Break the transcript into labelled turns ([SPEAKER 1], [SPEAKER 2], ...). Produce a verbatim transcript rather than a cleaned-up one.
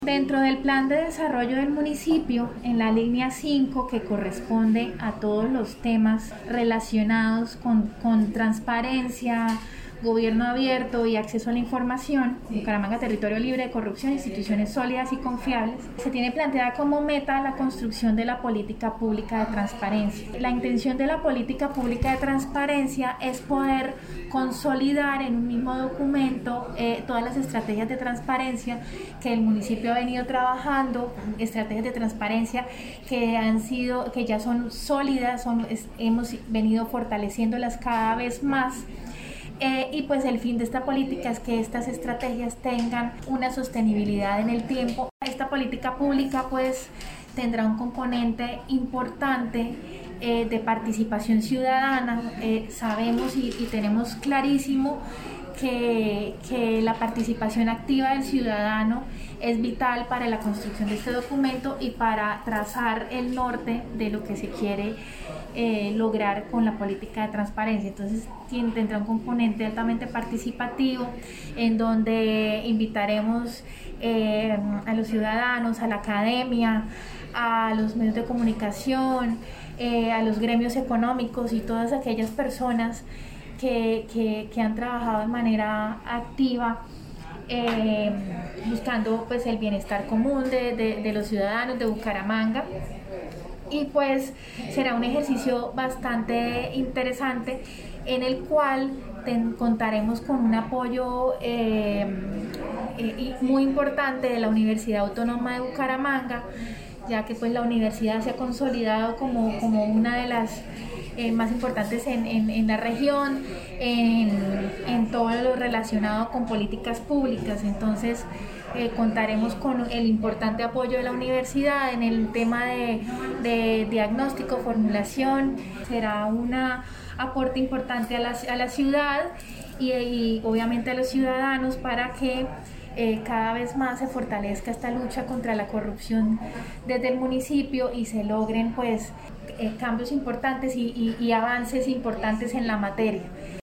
[SPEAKER 1] Dentro del plan de desarrollo del municipio, en la línea cinco, que corresponde a todos los temas relacionados con, con transparencia, gobierno abierto y acceso a la información, Bucaramanga territorio libre de corrupción, instituciones sólidas y confiables, se tiene planteada como meta la construcción de la política pública de transparencia. La intención de la política pública de transparencia es poder consolidar en un mismo documento eh, todas las estrategias de transparencia que el municipio ha venido trabajando, estrategias de transparencia que han sido, que ya son sólidas, son, es, hemos venido fortaleciéndolas cada vez más. Eh, y pues el fin de esta política es que estas estrategias tengan una sostenibilidad en el tiempo. Esta política pública pues tendrá un componente importante eh, de participación ciudadana. Eh, sabemos y, y tenemos clarísimo que, que la participación activa del ciudadano es vital para la construcción de este documento y para trazar el norte de lo que se quiere eh, lograr con la política de transparencia. Entonces tiene, tendrá un componente altamente participativo en donde invitaremos eh, a los ciudadanos, a la academia, a los medios de comunicación, eh, a los gremios económicos y todas aquellas personas que, que, que han trabajado de manera activa eh, buscando pues el bienestar común de, de, de los ciudadanos de Bucaramanga. Y pues será un ejercicio bastante interesante en el cual ten, contaremos con un apoyo eh, eh, muy importante de la Universidad Autónoma de Bucaramanga, ya que pues la universidad se ha consolidado como, como una de las eh, más importantes en, en, en la región, en, en todo lo relacionado con políticas públicas. Entonces eh, contaremos con el importante apoyo de la universidad en el tema de, de diagnóstico, formulación. Será un aporte importante a la, a la ciudad y, y obviamente a los ciudadanos para que Eh, cada vez más se fortalezca esta lucha contra la corrupción desde el municipio y se logren pues eh, cambios importantes y, y, y avances importantes en la materia.